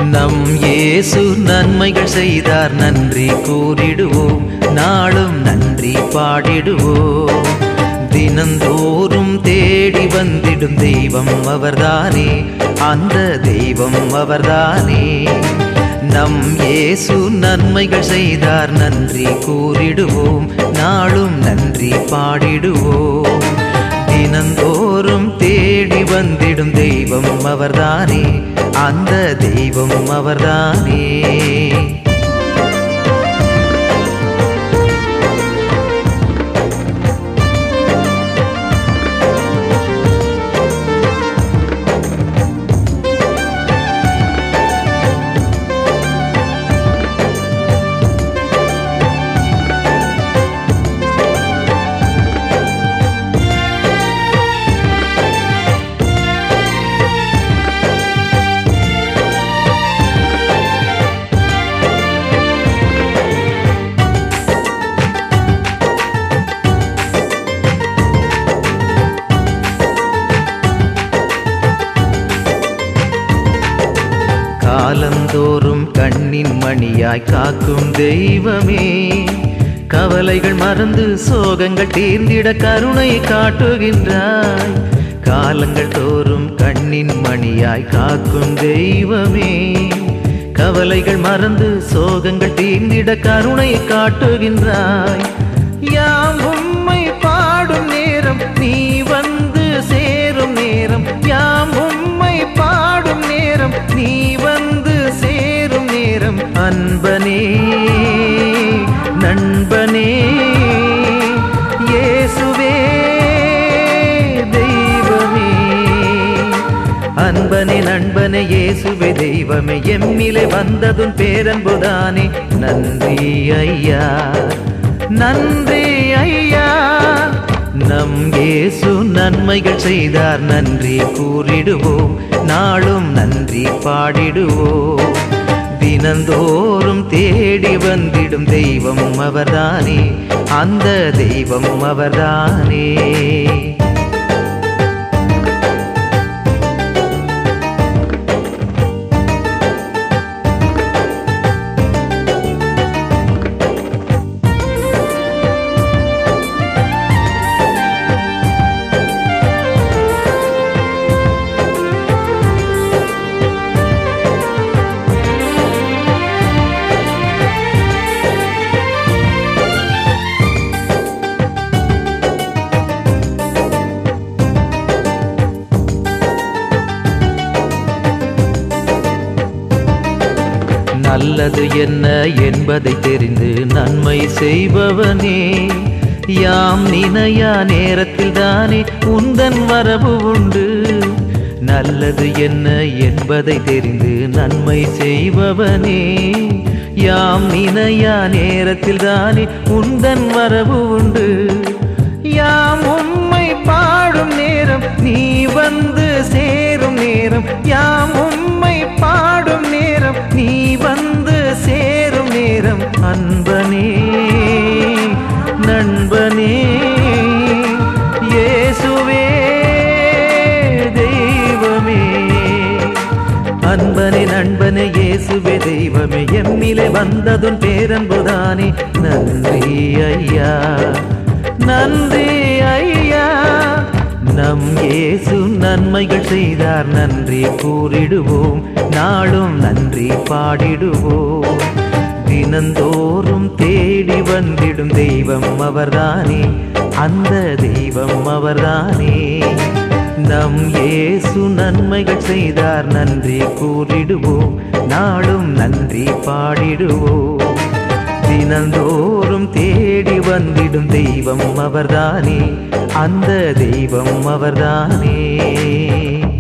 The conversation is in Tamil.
நம் இயேசு நன்மைகள் செய்தார், நன்றி கூறிடுவோம், நாளும் நன்றி பாடிடுவோம். தினந்தோறும் தேடி வந்திடும் தெய்வம் அவர்தானே, அந்த தெய்வம் அவர்தானே. நம் இயேசு நன்மைகள் செய்தார், நன்றி கூறிடுவோம், நாளும் நன்றி பாடிடுவோம். தினந்தோறும் தேடி வந்திடும் தெய்வம் அவர்தானே, அந்த தெய்வம் அவர்தானே. காலந்தோறும் கண்ணின் மணியாய் காக்கும் தெய்வமே, கவலைகள் மறந்து சோகங்கள் தீர்ந்திட கருணை காட்டுகின்றாய். காலங்கள் தோறும் கண்ணின் மணியாய் காக்கும் தெய்வமே, கவலைகள் மறந்து சோகங்கள் தீர்ந்திட கருணை காட்டுகின்றாய். யாம் உம்மை பாடும் நேரம், நீ வந்து சேரும் நேரம். யாம் உம்மை பாடும் நேரம், நீ வந்து சேரும் நேரம். அன்பனே நண்பனே இயேசுவே தெய்வமே. அன்பனே நண்பனே இயேசுவே தெய்வமே, எம்மிலே வந்ததுன் பேரன்புதானே. நன்றி ஐயா, நன்றி ஐயா. நம் இயேசு நன்மைகள் செய்தார், நன்றி கூறிடுவோம், நாளும் நன்றி பாடிடுவோம். தினந்தோறும் தேடி வந்திடும் தெய்வம் அவர்தானே, அந்த தெய்வம் அவர்தானே. நல்லது என்ன என்பதை தெரிந்து நன்மை செய்பவனே, யாம் நினையா நேரத்தில் தானே உந்தன் வரவு உண்டு. நல்லது என்ன என்பதை தெரிந்து நன்மை செய்பவனே, யாம் நினையா நேரத்தில் தானே உந்தன் வரவு உண்டு. யாம் உம்மை பாடும் நேரம், நீ வந்து சேரும் நேரம். யாம் உம்மை பாடும் நேரம், நீ வந்து சேரும் நேரம். அன்பனே நண்பனே இயேசுவே தெய்வமே. அன்பனே நண்பனே இயேசுவே தெய்வமே, எம்மிலே வந்ததுன் பேரன்புதானே. நன்றி ஐயா, நன்றி ஐயா. நம் இயேசு நன்மைகள் செய்தார், நன்றி கூறிடுவோம், நாளும் நன்றி பாடிடுவோம். தினந்தோறும் தேடி வந்திடும் தெய்வம் அவர்தானே, அந்த தெய்வம் அவர்தானே. நம் இயேசு நன்மைகள் செய்தார், நன்றி கூறிடுவோம், நாளும் நன்றி பாடிடுவோம். தினந்தோறும் தேடி வந்திடும் தெய்வம் அவர்தானே, அந்த தெய்வம் அவர்தானே.